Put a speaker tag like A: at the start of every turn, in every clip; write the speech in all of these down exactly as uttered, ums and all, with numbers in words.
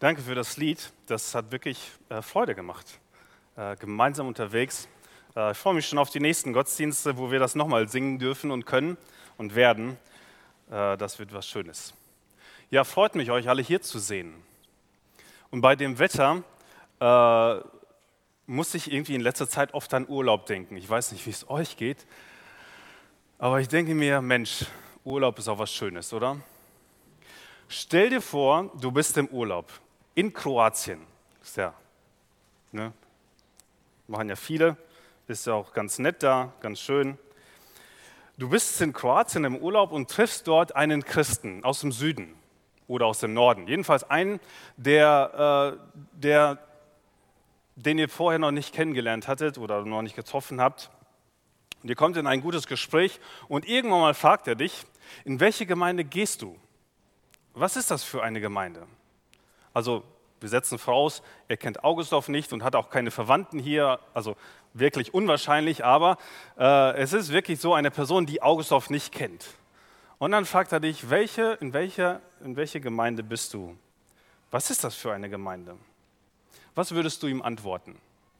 A: Danke für das Lied. Das hat wirklich äh, Freude gemacht. Äh, gemeinsam unterwegs. Äh, ich freue mich schon auf die nächsten Gottesdienste, wo wir das nochmal singen dürfen und können und werden. Äh, das wird was Schönes. Ja, freut mich, euch alle hier zu sehen. Und bei dem Wetter äh, muss ich irgendwie in letzter Zeit oft an Urlaub denken. Ich weiß nicht, wie es euch geht, aber ich denke mir, Mensch, Urlaub ist auch was Schönes, oder? Stell dir vor, du bist im Urlaub in Kroatien. Ist ja, ne? Machen ja viele, ist ja auch ganz nett da, ganz schön. Du bist in Kroatien im Urlaub und triffst dort einen Christen aus dem Süden oder aus dem Norden. Jedenfalls einen, der, äh, der, den ihr vorher noch nicht kennengelernt hattet oder noch nicht getroffen habt. Und ihr kommt in ein gutes Gespräch und irgendwann mal fragt er dich, in welche Gemeinde gehst du? Was ist das für eine Gemeinde? Also wir setzen voraus, er kennt Augustdorf nicht und hat auch keine Verwandten hier, also wirklich unwahrscheinlich, aber äh, es ist wirklich so eine Person, die Augustdorf nicht kennt. Und dann fragt er dich, welche, in, welcher, in welche Gemeinde bist du? Was ist das für eine Gemeinde? Was würdest du ihm antworten?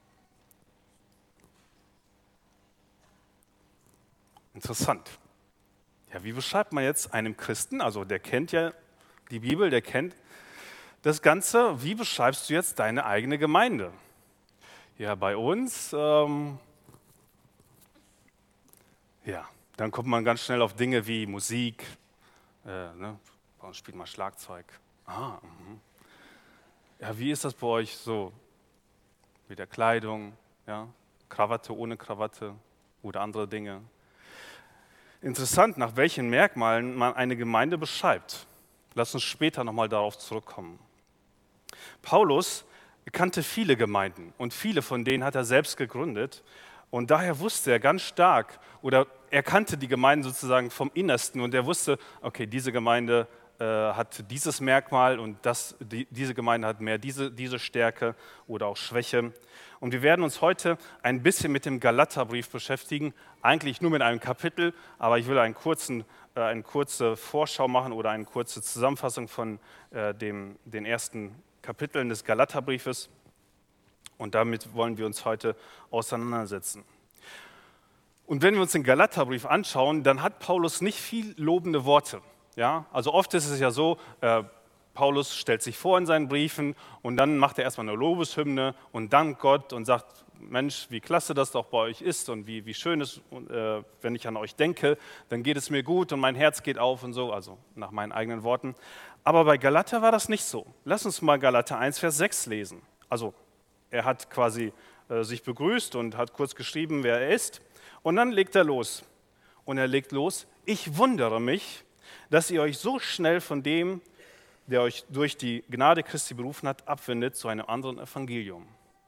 A: Interessant. Ja, wie beschreibt man jetzt einem Christen, also der kennt ja die Bibel, der kennt das Ganze, wie beschreibst du jetzt deine eigene Gemeinde? Ja, bei uns, ähm, ja, dann kommt man ganz schnell auf Dinge wie Musik, äh, ne? Bei uns spielt man Schlagzeug. Ah, mhm. Ja, wie ist das bei euch so mit der Kleidung, ja? Krawatte, ohne Krawatte oder andere Dinge? Interessant, nach welchen Merkmalen man eine Gemeinde beschreibt. Lass uns später nochmal darauf zurückkommen. Paulus kannte viele Gemeinden und viele von denen hat er selbst gegründet und daher wusste er ganz stark oder er kannte die Gemeinden sozusagen vom Innersten und er wusste, okay, diese Gemeinde äh, hat dieses Merkmal und das, die, diese Gemeinde hat mehr diese, diese Stärke oder auch Schwäche. Und wir werden uns heute ein bisschen mit dem Galaterbrief beschäftigen, eigentlich nur mit einem Kapitel, aber ich will einen kurzen, äh, eine kurze Vorschau machen oder eine kurze Zusammenfassung von äh, dem, den ersten Kapiteln des Galaterbriefes und damit wollen wir uns heute auseinandersetzen. Und wenn wir uns den Galaterbrief anschauen, dann hat Paulus nicht viel lobende Worte. Ja? Also oft ist es ja so, äh, Paulus stellt sich vor in seinen Briefen und dann macht er erstmal eine Lobeshymne und dankt Gott und sagt, Mensch, wie klasse das doch bei euch ist und wie, wie schön es, äh, wenn ich an euch denke, dann geht es mir gut und mein Herz geht auf und so, also nach meinen eigenen Worten. Aber bei Galater war das nicht so. Lass uns mal Galater eins, Vers sechs lesen. Also er hat quasi äh, sich begrüßt und hat kurz geschrieben, wer er ist und dann legt er los. Und er legt los, ich wundere mich, dass ihr euch so schnell von dem, der euch durch die Gnade Christi berufen hat, abwendet zu einem anderen Evangelium.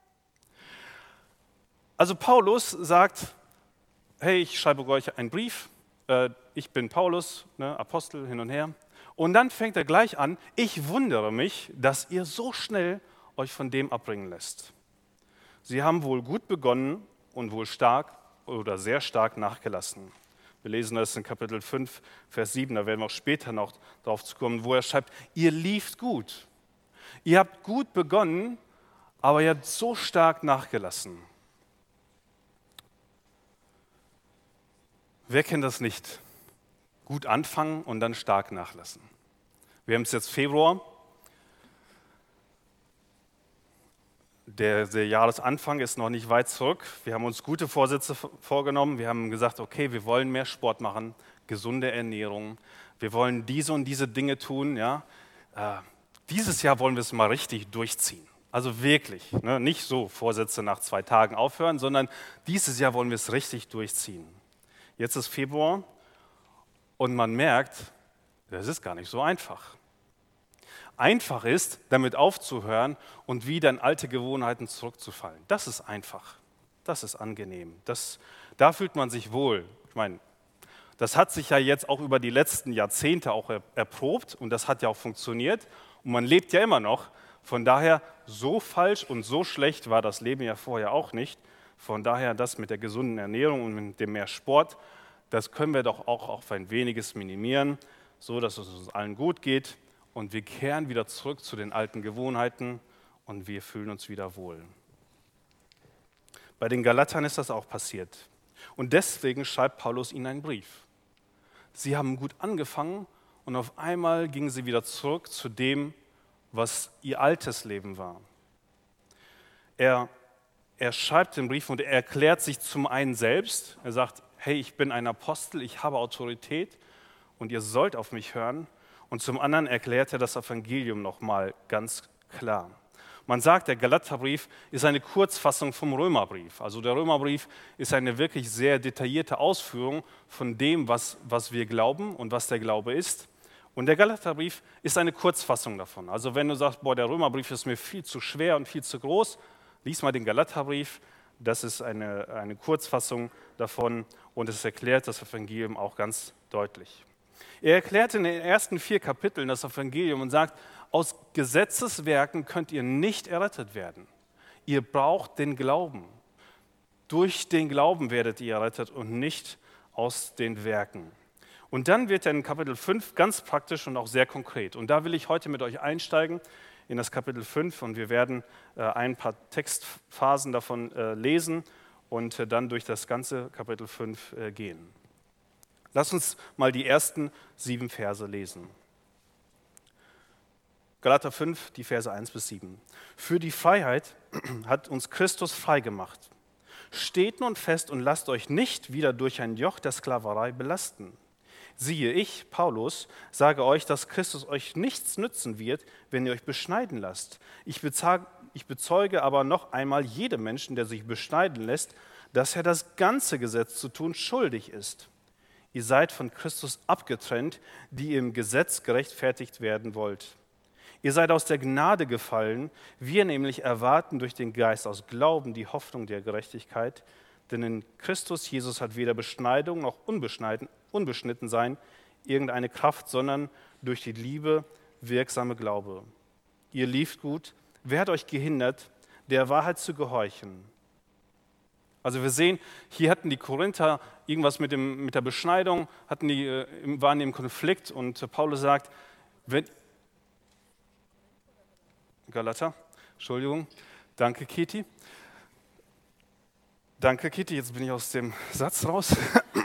A: Also Paulus sagt, hey, ich schreibe euch einen Brief, äh, ich bin Paulus, ne, Apostel hin und her. Und dann fängt er gleich an, ich wundere mich, dass ihr so schnell euch von dem abbringen lässt. Sie haben wohl gut begonnen und wohl stark oder sehr stark nachgelassen. Wir lesen das in Kapitel fünf, Vers sieben, da werden wir auch später noch drauf zu kommen, wo er schreibt, ihr lieft gut. Ihr habt gut begonnen, aber ihr habt so stark nachgelassen. Wer kennt das nicht? Gut anfangen und dann stark nachlassen. Wir haben es jetzt Februar. Der, der Jahresanfang ist noch nicht weit zurück. Wir haben uns gute Vorsätze vorgenommen. Wir haben gesagt, okay, wir wollen mehr Sport machen, gesunde Ernährung. Wir wollen diese und diese Dinge tun. Ja? Äh, dieses Jahr wollen wir es mal richtig durchziehen. Also wirklich, ne? Nicht so Vorsätze nach zwei Tagen aufhören, sondern dieses Jahr wollen wir es richtig durchziehen. Jetzt ist Februar und man merkt, das ist gar nicht so einfach. Einfach ist, damit aufzuhören und wieder in alte Gewohnheiten zurückzufallen. Das ist einfach, das ist angenehm, das, da fühlt man sich wohl. Ich meine, das hat sich ja jetzt auch über die letzten Jahrzehnte auch erprobt und das hat ja auch funktioniert und man lebt ja immer noch. Von daher, so falsch und so schlecht war das Leben ja vorher auch nicht. Von daher, das mit der gesunden Ernährung und mit dem mehr Sport, das können wir doch auch auf ein weniges minimieren, so dass es uns allen gut geht und wir kehren wieder zurück zu den alten Gewohnheiten und wir fühlen uns wieder wohl. Bei den Galatern ist das auch passiert. Und deswegen schreibt Paulus ihnen einen Brief. Sie haben gut angefangen und auf einmal gingen sie wieder zurück zu dem, was ihr altes Leben war. Er, er schreibt den Brief und er erklärt sich zum einen selbst. Er sagt, hey, ich bin ein Apostel, ich habe Autorität und ihr sollt auf mich hören. Und zum anderen erklärt er das Evangelium nochmal ganz klar. Man sagt, der Galaterbrief ist eine Kurzfassung vom Römerbrief. Also der Römerbrief ist eine wirklich sehr detaillierte Ausführung von dem, was, was wir glauben und was der Glaube ist. Und der Galaterbrief ist eine Kurzfassung davon. Also wenn du sagst, boah, der Römerbrief ist mir viel zu schwer und viel zu groß, lies mal den Galaterbrief. Das ist eine, eine Kurzfassung davon und es erklärt das Evangelium auch ganz deutlich. Er erklärt in den ersten vier Kapiteln das Evangelium und sagt, aus Gesetzeswerken könnt ihr nicht errettet werden. Ihr braucht den Glauben. Durch den Glauben werdet ihr errettet und nicht aus den Werken. Und dann wird er in Kapitel fünf ganz praktisch und auch sehr konkret. Und da will ich heute mit euch einsteigen in das Kapitel fünf und wir werden äh, ein paar Textphasen davon äh, lesen und äh, dann durch das ganze Kapitel fünf äh, gehen. Lass uns mal die ersten sieben Verse lesen. Galater fünf, die Verse eins bis sieben. Für die Freiheit hat uns Christus frei gemacht. Steht nun fest und lasst euch nicht wieder durch ein Joch der Sklaverei belasten. Siehe, ich, Paulus, sage euch, dass Christus euch nichts nützen wird, wenn ihr euch beschneiden lasst. Ich bezeuge, ich bezeuge aber noch einmal jedem Menschen, der sich beschneiden lässt, dass er das ganze Gesetz zu tun schuldig ist. Ihr seid von Christus abgetrennt, die ihr im Gesetz gerechtfertigt werden wollt. Ihr seid aus der Gnade gefallen, wir nämlich erwarten durch den Geist aus Glauben die Hoffnung der Gerechtigkeit. Denn in Christus Jesus hat weder Beschneidung noch unbeschnitten sein irgendeine Kraft, sondern durch die Liebe wirksame Glaube. Ihr lieft gut, wer hat euch gehindert, der Wahrheit zu gehorchen? Also wir sehen, hier hatten die Korinther irgendwas mit, dem, mit der Beschneidung, hatten die, waren im Konflikt und Paulus sagt, wenn Galater, Entschuldigung, danke Kiti. Danke Kiti, jetzt bin ich aus dem Satz raus.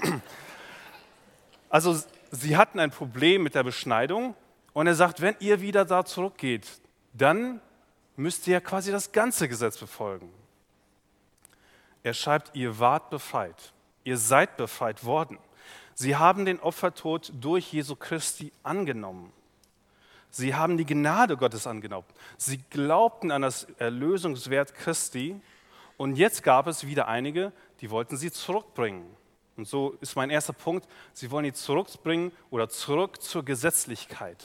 A: Also sie hatten ein Problem mit der Beschneidung und er sagt, wenn ihr wieder da zurückgeht, dann müsst ihr ja quasi das ganze Gesetz befolgen. Er schreibt, ihr wart befreit, ihr seid befreit worden. Sie haben den Opfertod durch Jesu Christi angenommen. Sie haben die Gnade Gottes angenommen. Sie glaubten an das Erlösungswert Christi und jetzt gab es wieder einige, die wollten sie zurückbringen. Und so ist mein erster Punkt, sie wollen die zurückbringen oder zurück zur Gesetzlichkeit.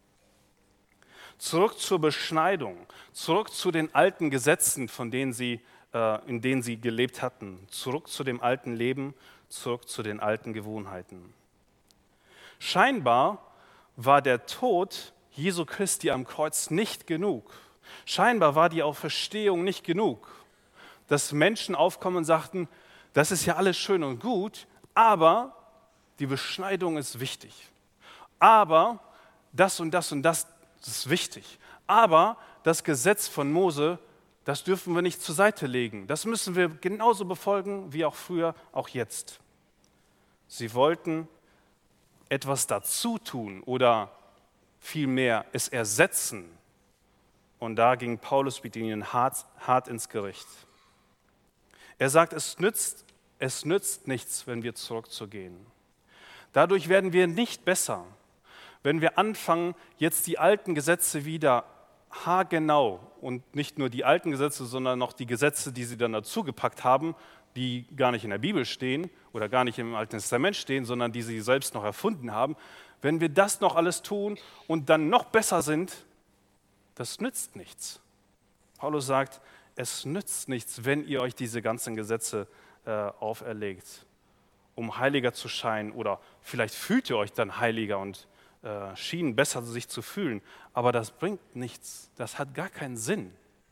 A: Zurück zur Beschneidung, zurück zu den alten Gesetzen, von denen sie, äh, in denen sie gelebt hatten. Zurück zu dem alten Leben, zurück zu den alten Gewohnheiten. Scheinbar war der Tod Jesu Christi am Kreuz nicht genug. Scheinbar war die Auferstehung nicht genug, dass Menschen aufkommen und sagten, das ist ja alles schön und gut, aber die Beschneidung ist wichtig. Aber das und das und das ist wichtig. Aber das Gesetz von Mose, das dürfen wir nicht zur Seite legen. Das müssen wir genauso befolgen wie auch früher, auch jetzt. Sie wollten etwas dazu tun oder vielmehr es ersetzen. Und da ging Paulus mit ihnen hart, hart ins Gericht. Er sagt, es nützt, es nützt nichts, wenn wir zurückzugehen. Dadurch werden wir nicht besser, wenn wir anfangen, jetzt die alten Gesetze wieder haargenau und nicht nur die alten Gesetze, sondern noch die Gesetze, die sie dann dazugepackt haben, die gar nicht in der Bibel stehen oder gar nicht im Alten Testament stehen, sondern die sie selbst noch erfunden haben. Wenn wir das noch alles tun und dann noch besser sind, das nützt nichts. Paulus sagt, es nützt nichts, wenn ihr euch diese ganzen Gesetze äh, auferlegt, um heiliger zu scheinen oder vielleicht fühlt ihr euch dann heiliger und äh, schien besser sich zu fühlen, aber das bringt nichts, das hat gar keinen Sinn.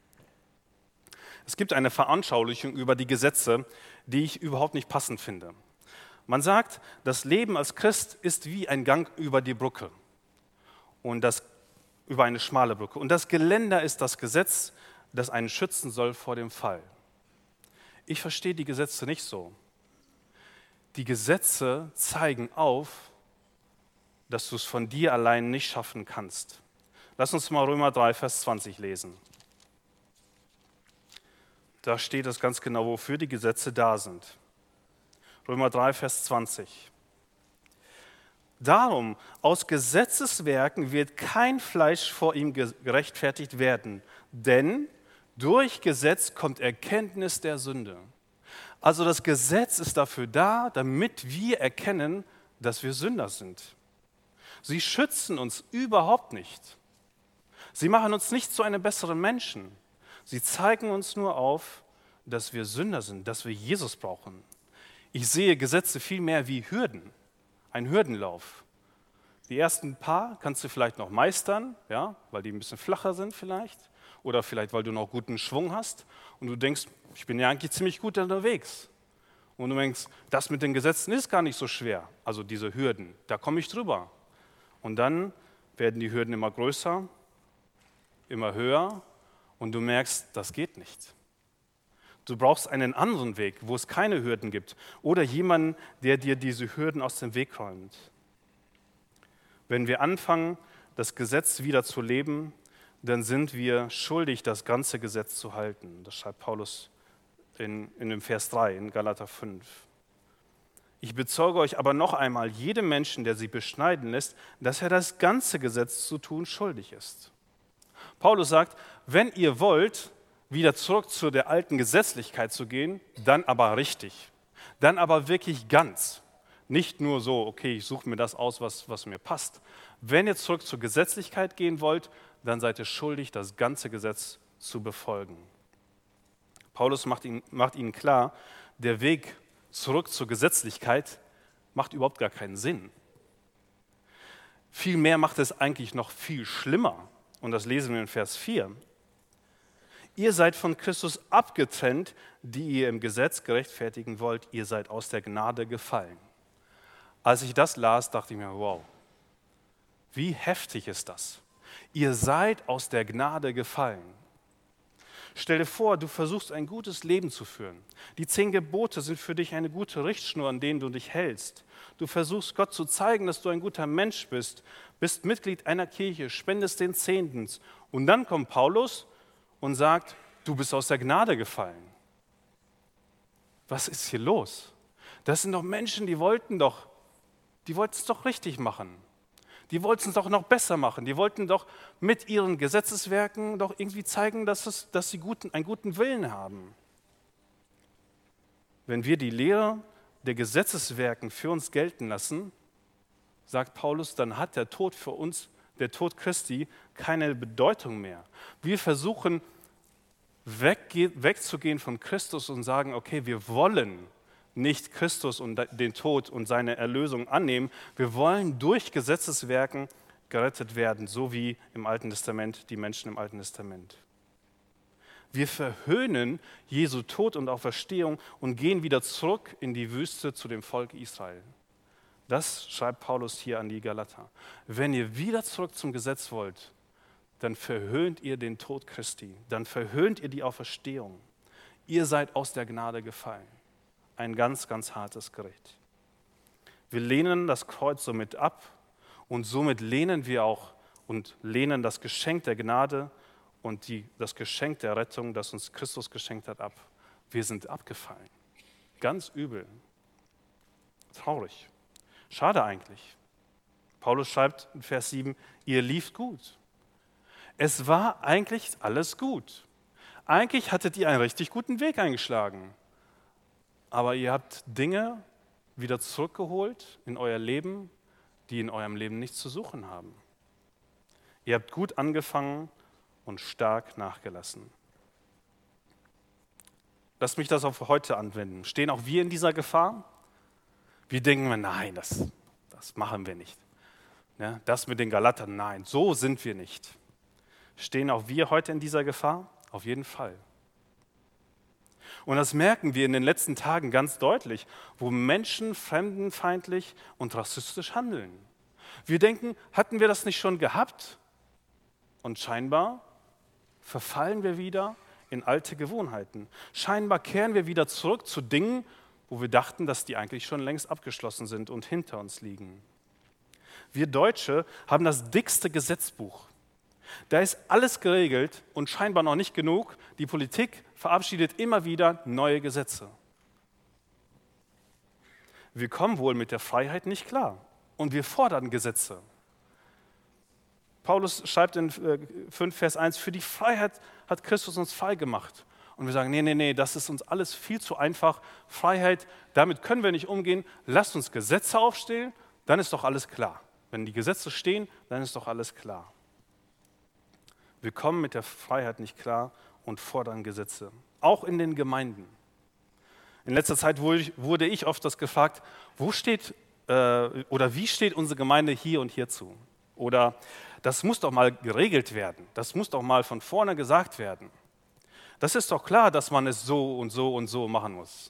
A: Es gibt eine Veranschaulichung über die Gesetze, die ich überhaupt nicht passend finde. Man sagt, das Leben als Christ ist wie ein Gang über die Brücke. Und das über eine schmale Brücke. Und das Geländer ist das Gesetz, das einen schützen soll vor dem Fall. Ich verstehe die Gesetze nicht so. Die Gesetze zeigen auf, dass du es von dir allein nicht schaffen kannst. Lass uns mal Römer drei, Vers zwanzig lesen. Da steht es ganz genau, wofür die Gesetze da sind. Römer drei, Vers zwanzig. Darum, aus Gesetzeswerken wird kein Fleisch vor ihm gerechtfertigt werden, denn durch Gesetz kommt Erkenntnis der Sünde. Also das Gesetz ist dafür da, damit wir erkennen, dass wir Sünder sind. Sie schützen uns überhaupt nicht. Sie machen uns nicht zu einem besseren Menschen. Sie zeigen uns nur auf, dass wir Sünder sind, dass wir Jesus brauchen. Ich sehe Gesetze viel mehr wie Hürden, ein Hürdenlauf. Die ersten paar kannst du vielleicht noch meistern, ja, weil die ein bisschen flacher sind vielleicht, oder vielleicht, weil du noch guten Schwung hast und du denkst, ich bin ja eigentlich ziemlich gut unterwegs. Und du denkst, das mit den Gesetzen ist gar nicht so schwer, also diese Hürden, da komme ich drüber. Und dann werden die Hürden immer größer, immer höher und du merkst, das geht nicht. Du brauchst einen anderen Weg, wo es keine Hürden gibt oder jemanden, der dir diese Hürden aus dem Weg räumt. Wenn wir anfangen, das Gesetz wieder zu leben, dann sind wir schuldig, das ganze Gesetz zu halten. Das schreibt Paulus in, in dem Vers drei, in Galater fünf. Ich bezeuge euch aber noch einmal, jedem Menschen, der sich beschneiden lässt, dass er das ganze Gesetz zu tun schuldig ist. Paulus sagt, wenn ihr wollt, wieder zurück zu der alten Gesetzlichkeit zu gehen, dann aber richtig, dann aber wirklich ganz. Nicht nur so, okay, ich suche mir das aus, was, was mir passt. Wenn ihr zurück zur Gesetzlichkeit gehen wollt, dann seid ihr schuldig, das ganze Gesetz zu befolgen. Paulus macht ihnen, macht ihnen klar, der Weg zurück zur Gesetzlichkeit macht überhaupt gar keinen Sinn. Vielmehr macht es eigentlich noch viel schlimmer. Und das lesen wir in Vers vier. Ihr seid von Christus abgetrennt, die ihr im Gesetz gerechtfertigen wollt. Ihr seid aus der Gnade gefallen. Als ich das las, dachte ich mir, wow, wie heftig ist das? Ihr seid aus der Gnade gefallen. Stell dir vor, du versuchst ein gutes Leben zu führen. Die zehn Gebote sind für dich eine gute Richtschnur, an denen du dich hältst. Du versuchst Gott zu zeigen, dass du ein guter Mensch bist, bist Mitglied einer Kirche, spendest den Zehnten. Und dann kommt Paulus und sagt, du bist aus der Gnade gefallen. Was ist hier los? Das sind doch Menschen, die wollten doch, die wollten es doch richtig machen. Die wollten es doch noch besser machen. Die wollten doch mit ihren Gesetzeswerken doch irgendwie zeigen, dass, es, dass sie guten, einen guten Willen haben. Wenn wir die Lehre der Gesetzeswerken für uns gelten lassen, sagt Paulus, dann hat der Tod für uns, der Tod Christi, keine Bedeutung mehr. Wir versuchen wegge- wegzugehen von Christus und sagen, okay, wir wollen nicht Christus und den Tod und seine Erlösung annehmen. Wir wollen durch Gesetzeswerken gerettet werden, so wie im Alten Testament, die Menschen im Alten Testament. Wir verhöhnen Jesu Tod und Auferstehung und gehen wieder zurück in die Wüste zu dem Volk Israel. Das schreibt Paulus hier an die Galater. Wenn ihr wieder zurück zum Gesetz wollt, dann verhöhnt ihr den Tod Christi, dann verhöhnt ihr die Auferstehung. Ihr seid aus der Gnade gefallen. Ein ganz, ganz hartes Gericht. Wir lehnen das Kreuz somit ab und somit lehnen wir auch und lehnen das Geschenk der Gnade und die, das Geschenk der Rettung, das uns Christus geschenkt hat, ab. Wir sind abgefallen. Ganz übel. Traurig. Schade eigentlich. Paulus schreibt in Vers sieben, ihr lieft gut. Es war eigentlich alles gut. Eigentlich hattet ihr einen richtig guten Weg eingeschlagen. Aber ihr habt Dinge wieder zurückgeholt in euer Leben, die in eurem Leben nichts zu suchen haben. Ihr habt gut angefangen und stark nachgelassen. Lasst mich das auf heute anwenden. Stehen auch wir in dieser Gefahr? Wir denken, nein, das, das machen wir nicht. Ja, das mit den Galatern, nein, so sind wir nicht. Stehen auch wir heute in dieser Gefahr? Auf jeden Fall. Und das merken wir in den letzten Tagen ganz deutlich, wo Menschen fremdenfeindlich und rassistisch handeln. Wir denken, hatten wir das nicht schon gehabt? Und scheinbar verfallen wir wieder in alte Gewohnheiten. Scheinbar kehren wir wieder zurück zu Dingen, wo wir dachten, dass die eigentlich schon längst abgeschlossen sind und hinter uns liegen. Wir Deutsche haben das dickste Gesetzbuch. Da ist alles geregelt und scheinbar noch nicht genug. Die Politik verabschiedet immer wieder neue Gesetze. Wir kommen wohl mit der Freiheit nicht klar und wir fordern Gesetze. Paulus schreibt in fünf Vers eins, für die Freiheit hat Christus uns frei gemacht. Und wir sagen, nee, nee, nee, das ist uns alles viel zu einfach. Freiheit, damit können wir nicht umgehen. Lasst uns Gesetze aufstellen, dann ist doch alles klar. Wenn die Gesetze stehen, dann ist doch alles klar. Wir kommen mit der Freiheit nicht klar und fordern Gesetze. Auch in den Gemeinden. In letzter Zeit wurde ich oft das gefragt, wo steht äh, oder wie steht unsere Gemeinde hier und hierzu? Oder das muss doch mal geregelt werden. Das muss doch mal von vorne gesagt werden. Das ist doch klar, dass man es so und so und so machen muss.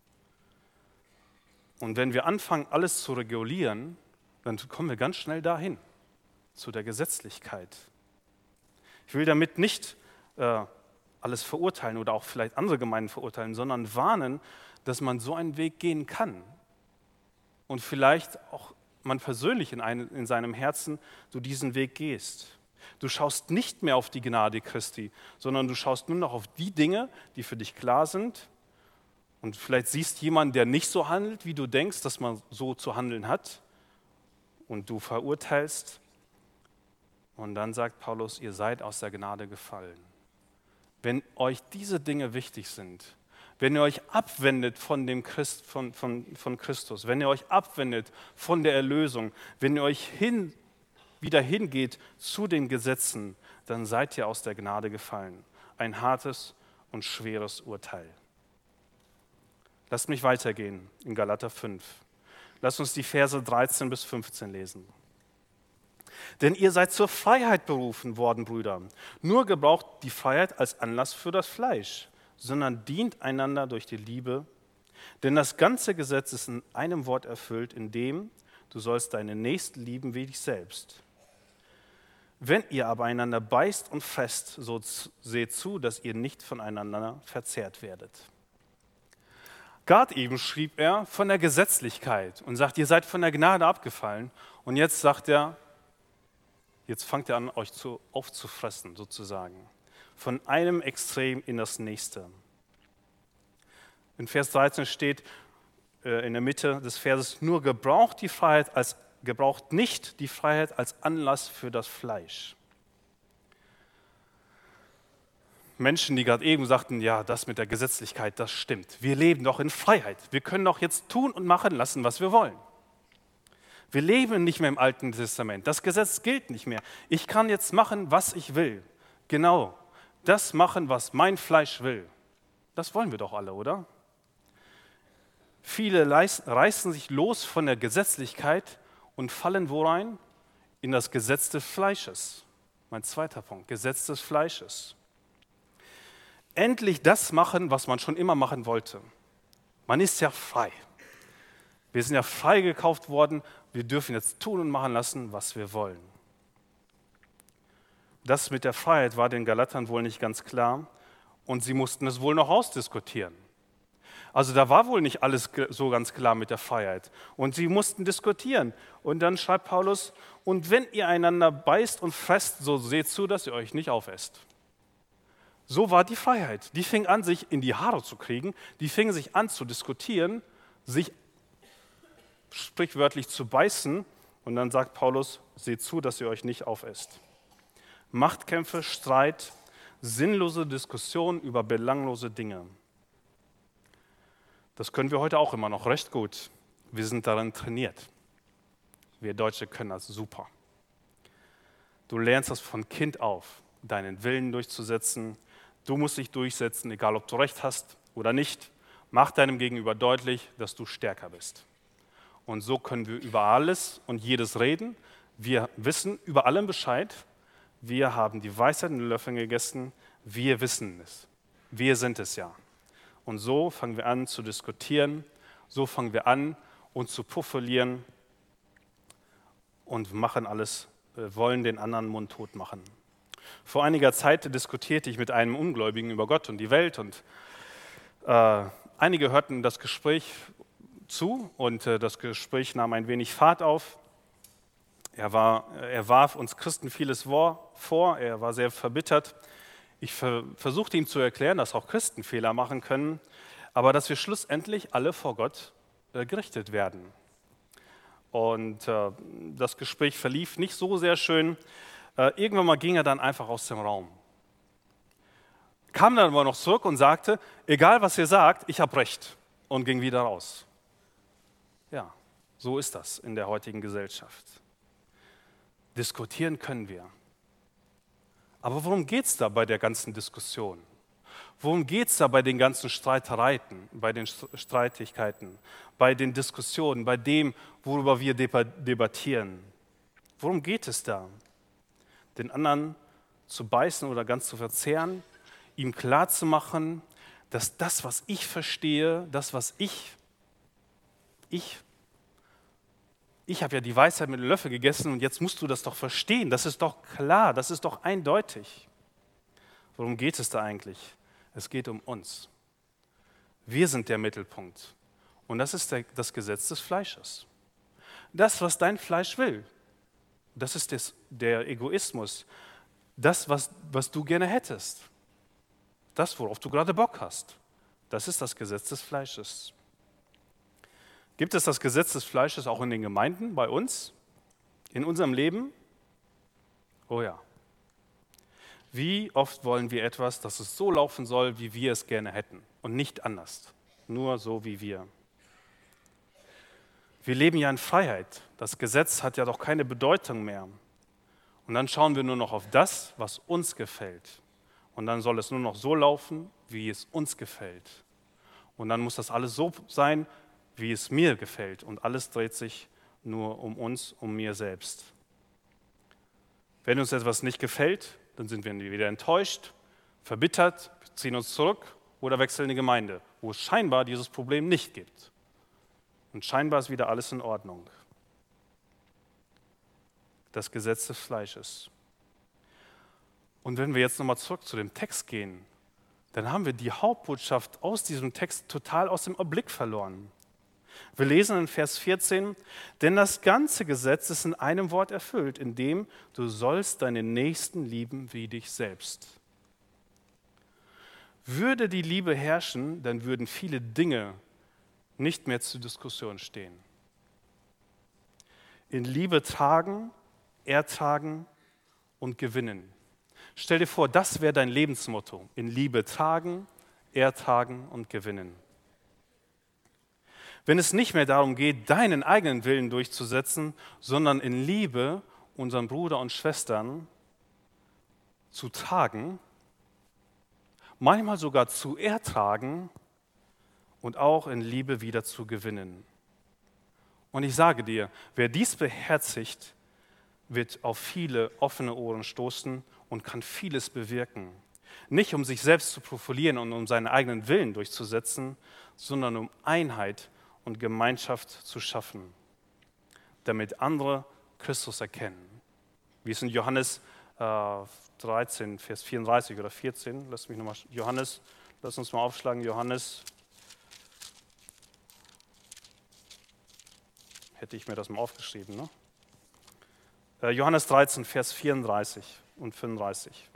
A: Und wenn wir anfangen, alles zu regulieren, dann kommen wir ganz schnell dahin, zu der Gesetzlichkeit. Ich will damit nicht äh, alles verurteilen oder auch vielleicht andere Gemeinden verurteilen, sondern warnen, dass man so einen Weg gehen kann. Und vielleicht auch man persönlich in, ein, in seinem Herzen du diesen Weg gehst. Du schaust nicht mehr auf die Gnade Christi, sondern du schaust nur noch auf die Dinge, die für dich klar sind. Und vielleicht siehst jemanden, der nicht so handelt, wie du denkst, dass man so zu handeln hat. Und du verurteilst. Und dann sagt Paulus, ihr seid aus der Gnade gefallen. Wenn euch diese Dinge wichtig sind, wenn ihr euch abwendet von, dem Christ, von, von, von Christus, wenn ihr euch abwendet von der Erlösung, wenn ihr euch hin, wieder hingeht zu den Gesetzen, dann seid ihr aus der Gnade gefallen. Ein hartes und schweres Urteil. Lasst mich weitergehen in Galater fünf. Lasst uns die Verse dreizehn bis fünfzehn lesen. Denn ihr seid zur Freiheit berufen worden, Brüder. Nur gebraucht die Freiheit als Anlass für das Fleisch, sondern dient einander durch die Liebe. Denn das ganze Gesetz ist in einem Wort erfüllt, in dem du sollst deinen Nächsten lieben wie dich selbst. Wenn ihr aber einander beißt und fresst, so seht zu, dass ihr nicht voneinander verzehrt werdet. Gerade eben schrieb er von der Gesetzlichkeit und sagt, ihr seid von der Gnade abgefallen. Und jetzt sagt er, jetzt fangt ihr an, euch zu, aufzufressen sozusagen. Von einem Extrem in das nächste. In Vers dreizehn steht äh, in der Mitte des Verses, nur gebraucht die Freiheit als gebraucht nicht die Freiheit als Anlass für das Fleisch. Menschen, die gerade eben sagten, ja, das mit der Gesetzlichkeit, das stimmt. Wir leben doch in Freiheit. Wir können doch jetzt tun und machen lassen, was wir wollen. Wir leben nicht mehr im Alten Testament. Das Gesetz gilt nicht mehr. Ich kann jetzt machen, was ich will. Genau, das machen, was mein Fleisch will. Das wollen wir doch alle, oder? Viele reißen sich los von der Gesetzlichkeit und fallen wo rein? In das Gesetz des Fleisches. Mein zweiter Punkt, Gesetz des Fleisches. Endlich das machen, was man schon immer machen wollte. Man ist ja frei. Wir sind ja frei gekauft worden. Wir dürfen jetzt tun und machen lassen, was wir wollen. Das mit der Freiheit war den Galatern wohl nicht ganz klar und sie mussten es wohl noch ausdiskutieren. Also da war wohl nicht alles so ganz klar mit der Freiheit und sie mussten diskutieren. Und dann schreibt Paulus, und wenn ihr einander beißt und fresst, so seht zu, dass ihr euch nicht aufesst. So war die Freiheit. Die fing an, sich in die Haare zu kriegen, die fing sich an zu diskutieren, sich sprichwörtlich zu beißen. Und dann sagt Paulus, seht zu, dass ihr euch nicht aufesst. Machtkämpfe, Streit, sinnlose Diskussionen über belanglose Dinge. Das können wir heute auch immer noch recht gut. Wir sind darin trainiert. Wir Deutsche können das super. Du lernst das von Kind auf, deinen Willen durchzusetzen. Du musst dich durchsetzen, egal ob du Recht hast oder nicht. Mach deinem Gegenüber deutlich, dass du stärker bist. Und so können wir über alles und jedes reden. Wir wissen über allem Bescheid. Wir haben die Weisheit in den Löffeln gegessen. Wir wissen es. Wir sind es ja. Und so fangen wir an zu diskutieren. So fangen wir an, uns zu profilieren und machen alles, wollen den anderen mundtot machen. Vor einiger Zeit diskutierte ich mit einem Ungläubigen über Gott und die Welt und äh, einige hörten das Gespräch zu und äh, das Gespräch nahm ein wenig Fahrt auf. Er, war, er warf uns Christen vieles vor, er war sehr verbittert. Ich ver- versuchte ihm zu erklären, dass auch Christen Fehler machen können, aber dass wir schlussendlich alle vor Gott äh, gerichtet werden. Und äh, das Gespräch verlief nicht so sehr schön. Äh, irgendwann mal ging er dann einfach aus dem Raum. Kam dann aber noch zurück und sagte, egal was ihr sagt, ich habe recht, und ging wieder raus. Ja, so ist das in der heutigen Gesellschaft. Diskutieren können wir. Aber worum geht es da bei der ganzen Diskussion? Worum geht es da bei den ganzen Streitereien, bei den Streitigkeiten, bei den Diskussionen, bei dem, worüber wir debattieren? Worum geht es da? Den anderen zu beißen oder ganz zu verzehren, ihm klarzumachen, dass das, was ich verstehe, das, was ich, ich, ich habe ja die Weisheit mit dem Löffel gegessen und jetzt musst du das doch verstehen, das ist doch klar, das ist doch eindeutig. Worum geht es da eigentlich? Es geht um uns. Wir sind der Mittelpunkt. Und das ist der, das Gesetz des Fleisches. Das, was dein Fleisch will, das ist des, der Egoismus. Das, was, was du gerne hättest. Das, worauf du gerade Bock hast. Das ist das Gesetz des Fleisches. Gibt es das Gesetz des Fleisches auch in den Gemeinden, bei uns, in unserem Leben? Oh ja. Wie oft wollen wir etwas, dass es so laufen soll, wie wir es gerne hätten und nicht anders, nur so wie wir. Wir leben ja in Freiheit. Das Gesetz hat ja doch keine Bedeutung mehr. Und dann schauen wir nur noch auf das, was uns gefällt. Und dann soll es nur noch so laufen, wie es uns gefällt. Und dann muss das alles so sein, wie es mir gefällt. Und alles dreht sich nur um uns, um mir selbst. Wenn uns etwas nicht gefällt, dann sind wir wieder enttäuscht, verbittert, ziehen uns zurück oder wechseln in die Gemeinde, wo es scheinbar dieses Problem nicht gibt. Und scheinbar ist wieder alles in Ordnung. Das Gesetz des Fleisches. Und wenn wir jetzt nochmal zurück zu dem Text gehen, dann haben wir die Hauptbotschaft aus diesem Text total aus dem Blick verloren. Wir lesen in Vers vierzehn, denn das ganze Gesetz ist in einem Wort erfüllt, in dem du sollst deinen Nächsten lieben wie dich selbst. Würde die Liebe herrschen, dann würden viele Dinge nicht mehr zur Diskussion stehen. In Liebe tragen, ertragen und gewinnen. Stell dir vor, das wäre dein Lebensmotto. In Liebe tragen, ertragen und gewinnen. Wenn es nicht mehr darum geht, deinen eigenen Willen durchzusetzen, sondern in Liebe unseren Bruder und Schwestern zu tragen, manchmal sogar zu ertragen und auch in Liebe wieder zu gewinnen. Und ich sage dir, wer dies beherzigt, wird auf viele offene Ohren stoßen und kann vieles bewirken. Nicht um sich selbst zu profilieren und um seinen eigenen Willen durchzusetzen, sondern um Einheit und Gemeinschaft zu schaffen, damit andere Christus erkennen. Wie es in Johannes äh, dreizehn, Vers vierunddreißig oder vierzehn, lass mich nochmal, Johannes, lass uns mal aufschlagen, Johannes, hätte ich mir das mal aufgeschrieben, ne? Äh, Johannes dreizehn, Vers vierunddreißig und fünfunddreißig.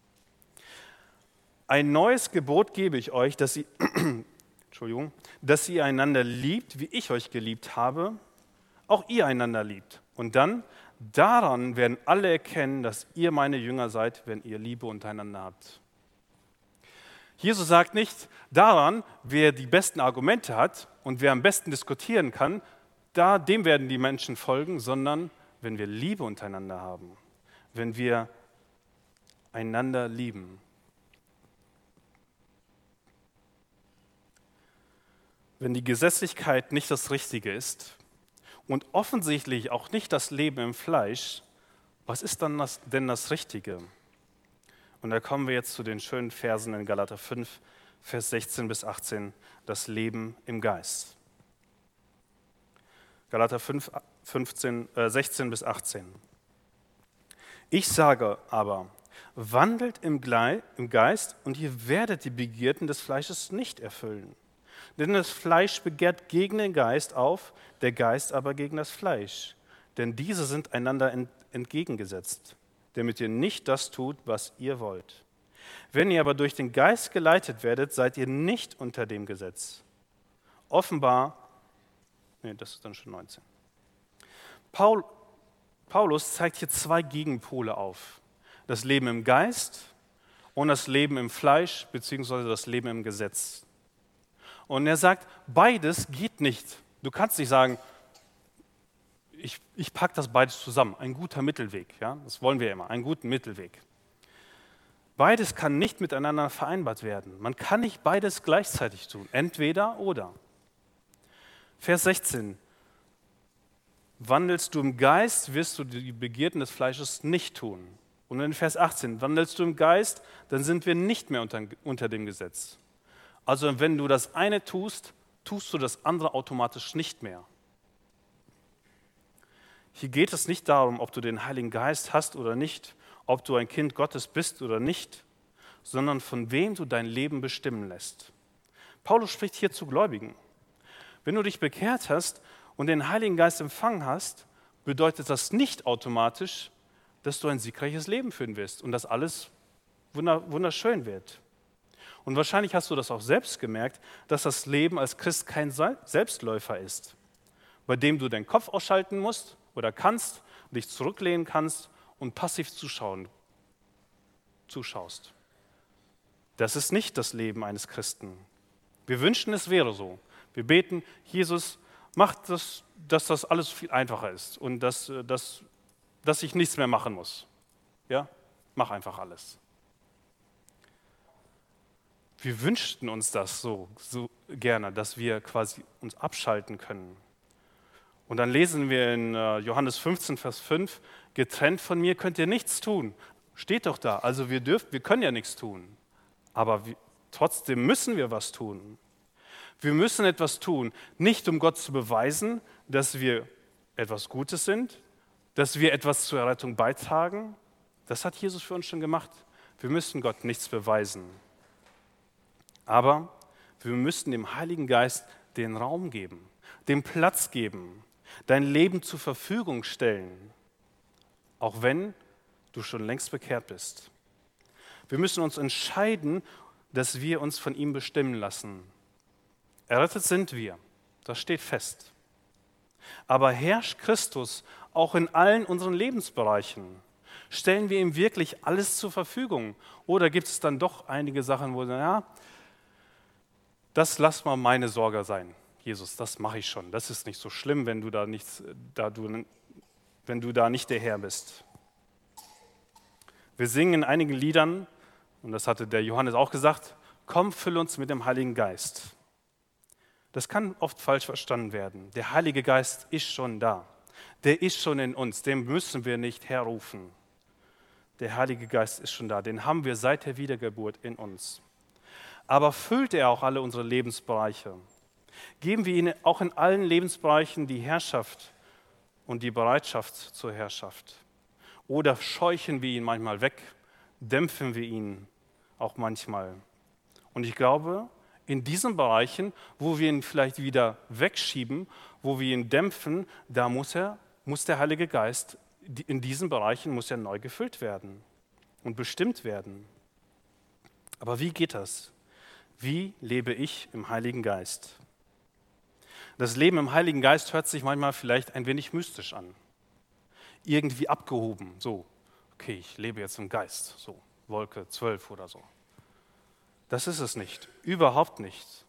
A: Ein neues Gebot gebe ich euch, dass ihr, Entschuldigung, dass ihr einander liebt, wie ich euch geliebt habe, auch ihr einander liebt. Und dann, daran werden alle erkennen, dass ihr meine Jünger seid, wenn ihr Liebe untereinander habt. Jesus sagt nicht, daran, wer die besten Argumente hat und wer am besten diskutieren kann, da, dem werden die Menschen folgen, sondern wenn wir Liebe untereinander haben, wenn wir einander lieben. Wenn die Gesetzlichkeit nicht das Richtige ist und offensichtlich auch nicht das Leben im Fleisch, was ist dann das, denn das Richtige? Und da kommen wir jetzt zu den schönen Versen in Galater fünf, Vers sechzehn bis achtzehn, das Leben im Geist. Galater fünf, fünfzehn, äh, sechzehn bis achtzehn. Ich sage aber, Wandelt im, Glei- im Geist und ihr werdet die Begierden des Fleisches nicht erfüllen. Denn das Fleisch begehrt gegen den Geist auf, der Geist aber gegen das Fleisch. Denn diese sind einander ent- entgegengesetzt, damit ihr nicht das tut, was ihr wollt. Wenn ihr aber durch den Geist geleitet werdet, seid ihr nicht unter dem Gesetz. Offenbar, nee, das ist dann schon neunzehn. Paul, Paulus zeigt hier zwei Gegenpole auf. Das Leben im Geist und das Leben im Fleisch, beziehungsweise das Leben im Gesetz. Und er sagt, beides geht nicht. Du kannst nicht sagen, ich, ich packe das beides zusammen. Ein guter Mittelweg, ja? Das wollen wir immer, einen guten Mittelweg. Beides kann nicht miteinander vereinbart werden. Man kann nicht beides gleichzeitig tun, entweder oder. Vers sechzehn. Wandelst du im Geist, wirst du die Begierden des Fleisches nicht tun. Und in Vers achtzehn, wandelst du im Geist, dann sind wir nicht mehr unter, unter dem Gesetz. Also wenn du das eine tust, tust du das andere automatisch nicht mehr. Hier geht es nicht darum, ob du den Heiligen Geist hast oder nicht, ob du ein Kind Gottes bist oder nicht, sondern von wem du dein Leben bestimmen lässt. Paulus spricht hier zu Gläubigen. Wenn du dich bekehrt hast und den Heiligen Geist empfangen hast, bedeutet das nicht automatisch, dass du ein siegreiches Leben führen wirst und dass alles wunderschön wird. Und wahrscheinlich hast du das auch selbst gemerkt, dass das Leben als Christ kein Selbstläufer ist, bei dem du deinen Kopf ausschalten musst oder kannst, dich zurücklehnen kannst und passiv zuschauen, zuschaust. Das ist nicht das Leben eines Christen. Wir wünschen, es wäre so. Wir beten, Jesus, mach das, dass das alles viel einfacher ist und dass, dass, dass ich nichts mehr machen muss. Ja, mach einfach alles. Wir wünschten uns das so, so gerne, dass wir quasi uns abschalten können. Und dann lesen wir in Johannes fünfzehn, Vers fünf, getrennt von mir könnt ihr nichts tun. Steht doch da, also wir dürfen, wir können ja nichts tun. Aber wir, trotzdem müssen wir was tun. Wir müssen etwas tun, nicht um Gott zu beweisen, dass wir etwas Gutes sind, dass wir etwas zur Errettung beitragen. Das hat Jesus für uns schon gemacht. Wir müssen Gott nichts beweisen. Aber wir müssen dem Heiligen Geist den Raum geben, den Platz geben, dein Leben zur Verfügung stellen, auch wenn du schon längst bekehrt bist. Wir müssen uns entscheiden, dass wir uns von ihm bestimmen lassen. Errettet sind wir, das steht fest. Aber herrscht Christus auch in allen unseren Lebensbereichen? Stellen wir ihm wirklich alles zur Verfügung? Oder gibt es dann doch einige Sachen, wo wir sagen, ja, das lass mal meine Sorge sein. Jesus, das mache ich schon. Das ist nicht so schlimm, wenn du da, nichts, da, du, wenn du da nicht der Herr bist. Wir singen in einigen Liedern, und das hatte der Johannes auch gesagt, komm, fülle uns mit dem Heiligen Geist. Das kann oft falsch verstanden werden. Der Heilige Geist ist schon da. Der ist schon in uns. Den müssen wir nicht herrufen. Der Heilige Geist ist schon da. Den haben wir seit der Wiedergeburt in uns. Aber füllt er auch alle unsere Lebensbereiche? Geben wir ihm auch in allen Lebensbereichen die Herrschaft und die Bereitschaft zur Herrschaft? Oder scheuchen wir ihn manchmal weg? Dämpfen wir ihn auch manchmal? Und ich glaube, in diesen Bereichen, wo wir ihn vielleicht wieder wegschieben, wo wir ihn dämpfen, da muss er, muss der Heilige Geist, in diesen Bereichen muss er neu gefüllt werden und bestimmt werden. Aber wie geht das? Wie lebe ich im Heiligen Geist? Das Leben im Heiligen Geist hört sich manchmal vielleicht ein wenig mystisch an. Irgendwie abgehoben, so, okay, ich lebe jetzt im Geist, so, Wolke zwölf oder so. Das ist es nicht, überhaupt nicht.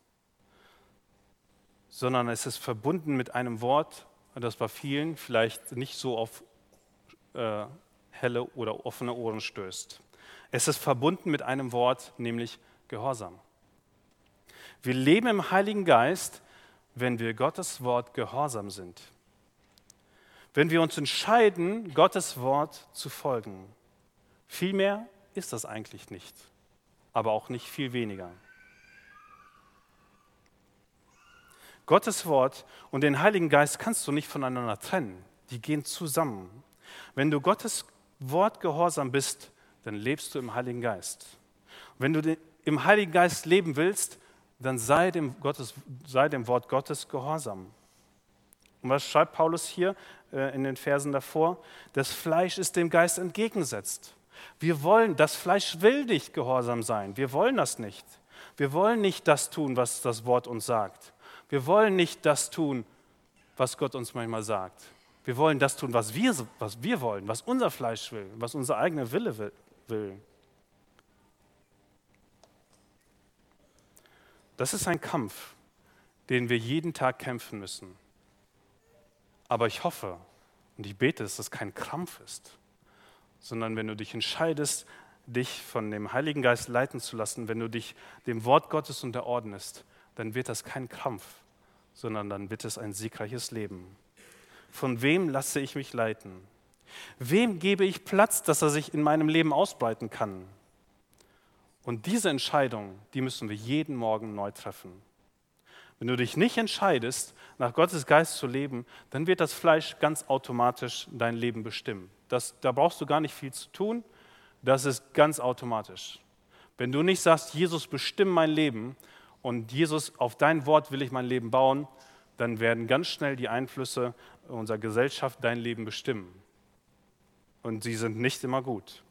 A: Sondern es ist verbunden mit einem Wort, das bei vielen vielleicht nicht so auf äh, helle oder offene Ohren stößt. Es ist verbunden mit einem Wort, nämlich Gehorsam. Wir leben im Heiligen Geist, wenn wir Gottes Wort gehorsam sind. Wenn wir uns entscheiden, Gottes Wort zu folgen. Viel mehr ist das eigentlich nicht, aber auch nicht viel weniger. Gottes Wort und den Heiligen Geist kannst du nicht voneinander trennen. Die gehen zusammen. Wenn du Gottes Wort gehorsam bist, dann lebst du im Heiligen Geist. Und wenn du im Heiligen Geist leben willst, dann sei dem, Gottes, sei dem Wort Gottes gehorsam. Und was schreibt Paulus hier äh, in den Versen davor? Das Fleisch ist dem Geist entgegengesetzt. Wir wollen, das Fleisch will nicht gehorsam sein. Wir wollen das nicht. Wir wollen nicht das tun, was das Wort uns sagt. Wir wollen nicht das tun, was Gott uns manchmal sagt. Wir wollen das tun, was wir, was wir wollen, was unser Fleisch will, was unser eigener Wille will. Das ist ein Kampf, den wir jeden Tag kämpfen müssen. Aber ich hoffe und ich bete, dass das kein Krampf ist, sondern wenn du dich entscheidest, dich von dem Heiligen Geist leiten zu lassen, wenn du dich dem Wort Gottes unterordnest, dann wird das kein Krampf, sondern dann wird es ein siegreiches Leben. Von wem lasse ich mich leiten? Wem gebe ich Platz, dass er sich in meinem Leben ausbreiten kann? Und diese Entscheidung, die müssen wir jeden Morgen neu treffen. Wenn du dich nicht entscheidest, nach Gottes Geist zu leben, dann wird das Fleisch ganz automatisch dein Leben bestimmen. Das, da brauchst du gar nicht viel zu tun, das ist ganz automatisch. Wenn du nicht sagst, Jesus, bestimm mein Leben und Jesus, auf dein Wort will ich mein Leben bauen, dann werden ganz schnell die Einflüsse unserer Gesellschaft dein Leben bestimmen. Und sie sind nicht immer gut.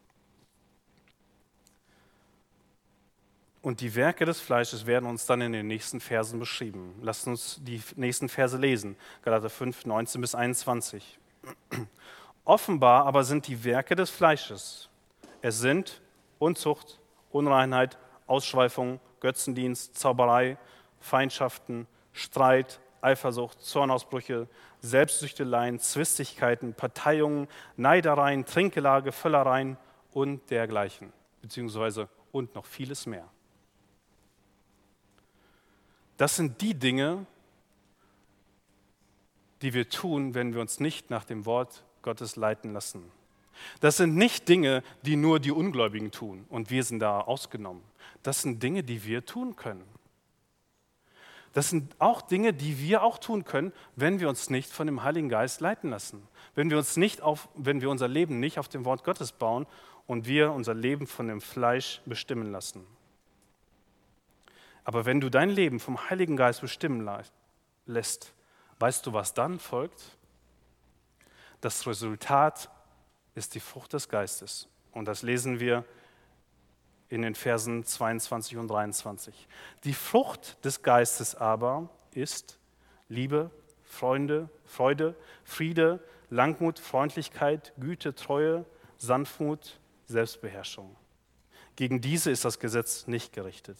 A: Und die Werke des Fleisches werden uns dann in den nächsten Versen beschrieben. Lasst uns die nächsten Verse lesen. Galater fünf, neunzehn bis einundzwanzig. Offenbar aber sind die Werke des Fleisches. Es sind Unzucht, Unreinheit, Ausschweifung, Götzendienst, Zauberei, Feindschaften, Streit, Eifersucht, Zornausbrüche, Selbstsüchteleien, Zwistigkeiten, Parteiungen, Neidereien, Trinkgelage, Völlereien und dergleichen. Beziehungsweise und noch vieles mehr. Das sind die Dinge, die wir tun, wenn wir uns nicht nach dem Wort Gottes leiten lassen. Das sind nicht Dinge, die nur die Ungläubigen tun und wir sind da ausgenommen. Das sind Dinge, die wir tun können. Das sind auch Dinge, die wir auch tun können, wenn wir uns nicht von dem Heiligen Geist leiten lassen. Wenn wir, uns nicht auf, wenn wir unser Leben nicht auf dem Wort Gottes bauen und wir unser Leben von dem Fleisch bestimmen lassen. Aber wenn du dein Leben vom Heiligen Geist bestimmen lässt, weißt du, was dann folgt? Das Resultat ist die Frucht des Geistes. Und das lesen wir in den Versen zweiundzwanzig und dreiundzwanzig. Die Frucht des Geistes aber ist Liebe, Freunde, Freude, Friede, Langmut, Freundlichkeit, Güte, Treue, Sanftmut, Selbstbeherrschung. Gegen diese ist das Gesetz nicht gerichtet.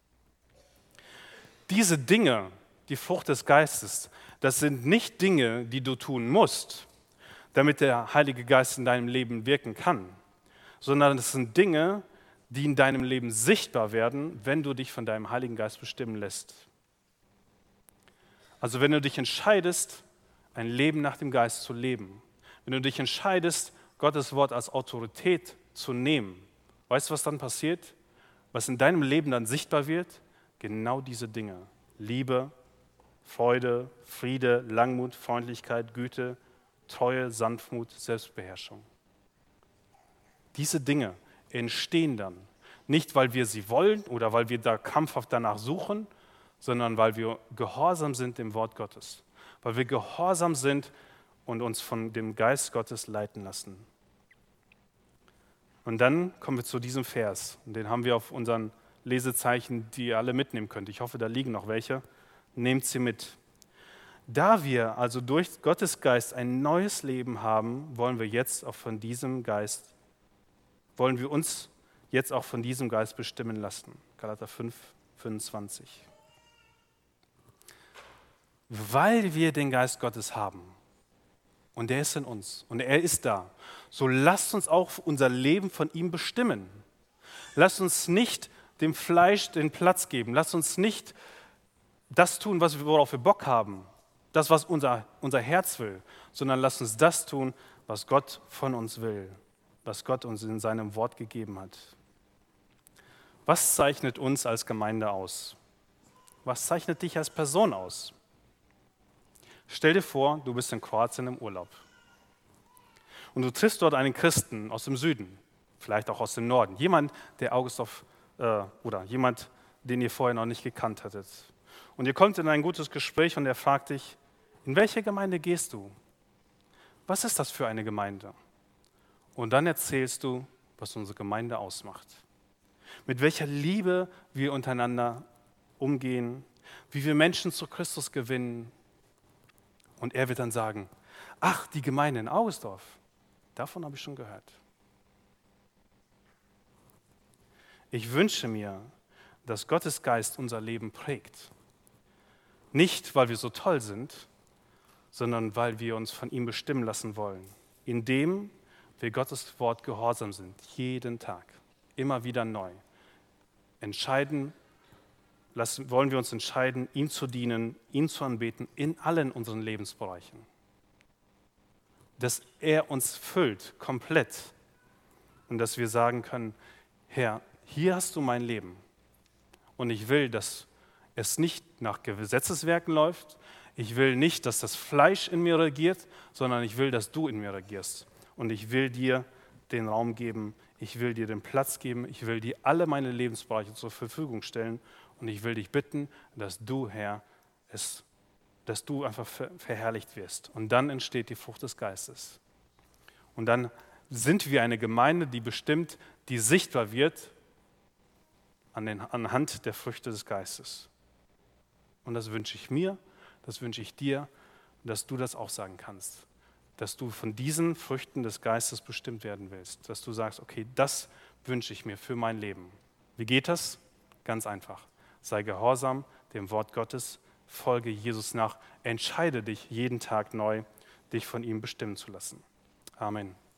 A: Diese Dinge, die Frucht des Geistes, das sind nicht Dinge, die du tun musst, damit der Heilige Geist in deinem Leben wirken kann, sondern es sind Dinge, die in deinem Leben sichtbar werden, wenn du dich von deinem Heiligen Geist bestimmen lässt. Also wenn du dich entscheidest, ein Leben nach dem Geist zu leben, wenn du dich entscheidest, Gottes Wort als Autorität zu nehmen, weißt du, was dann passiert? Was in deinem Leben dann sichtbar wird? Genau diese Dinge. Liebe, Freude, Friede, Langmut, Freundlichkeit, Güte, Treue, Sanftmut, Selbstbeherrschung. Diese Dinge entstehen dann. Nicht, weil wir sie wollen oder weil wir da krampfhaft danach suchen, sondern weil wir gehorsam sind dem Wort Gottes. Weil wir gehorsam sind und uns von dem Geist Gottes leiten lassen. Und dann kommen wir zu diesem Vers. Und den haben wir auf unseren Lesezeichen, die ihr alle mitnehmen könnt. Ich hoffe, da liegen noch welche. Nehmt sie mit. Da wir also durch Gottes Geist ein neues Leben haben, wollen wir jetzt auch von diesem Geist, wollen wir uns jetzt auch von diesem Geist bestimmen lassen. Galater fünf, fünfundzwanzig. Weil wir den Geist Gottes haben und er ist in uns und er ist da, so lasst uns auch unser Leben von ihm bestimmen. Lasst uns nicht dem Fleisch den Platz geben. Lasst uns nicht das tun, was wir, worauf wir Bock haben, das, was unser, unser Herz will, sondern lasst uns das tun, was Gott von uns will, was Gott uns in seinem Wort gegeben hat. Was zeichnet uns als Gemeinde aus? Was zeichnet dich als Person aus? Stell dir vor, du bist in Kroatien im Urlaub und du triffst dort einen Christen aus dem Süden. vielleicht auch aus dem Norden. Jemand, der Augustdorf äh, oder jemand, den ihr vorher noch nicht gekannt hattet. Und ihr kommt in ein gutes Gespräch und er fragt dich, in welche Gemeinde gehst du? Was ist das für eine Gemeinde? Und dann erzählst du, was unsere Gemeinde ausmacht. Mit welcher Liebe wir untereinander umgehen, wie wir Menschen zu Christus gewinnen. Und er wird dann sagen, ach, die Gemeinde in Augustdorf, davon habe ich schon gehört. Ich wünsche mir, dass Gottes Geist unser Leben prägt. Nicht, weil wir so toll sind, sondern weil wir uns von ihm bestimmen lassen wollen, indem wir Gottes Wort gehorsam sind, jeden Tag, immer wieder neu. Entscheiden, lassen, wollen wir uns entscheiden, ihm zu dienen, ihn zu anbeten in allen unseren Lebensbereichen. Dass er uns füllt, komplett. Und dass wir sagen können, Herr, hier hast du mein Leben. Und ich will, dass es nicht nach Gesetzeswerken läuft. Ich will nicht, dass das Fleisch in mir regiert, sondern ich will, dass du in mir regierst. Und ich will dir den Raum geben, ich will dir den Platz geben, ich will dir alle meine Lebensbereiche zur Verfügung stellen und ich will dich bitten, dass du, Herr, es, dass du einfach ver- verherrlicht wirst. Und dann entsteht die Frucht des Geistes. Und dann sind wir eine Gemeinde, die bestimmt, die sichtbar wird an den, anhand der Früchte des Geistes. Und das wünsche ich mir, das wünsche ich dir, dass du das auch sagen kannst. Dass du von diesen Früchten des Geistes bestimmt werden willst. Dass du sagst, okay, das wünsche ich mir für mein Leben. Wie geht das? Ganz einfach. Sei gehorsam dem Wort Gottes, folge Jesus nach, entscheide dich jeden Tag neu, dich von ihm bestimmen zu lassen. Amen.